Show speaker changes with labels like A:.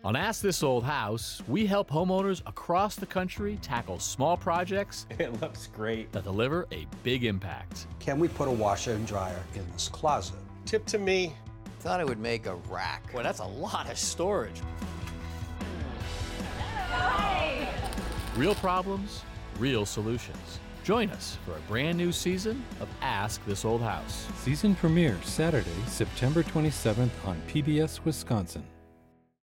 A: On Ask This Old House, we help homeowners across the country tackle small projects
B: It looks great.
A: that deliver a big impact.
C: Can we put a washer and dryer in this closet?
B: Tip to me.
D: Thought it would make a rack. Boy, that's a lot of storage.
A: Real problems, real solutions. Join us for a brand new season of Ask This Old House.
E: Season premiere Saturday, September 27th on PBS Wisconsin.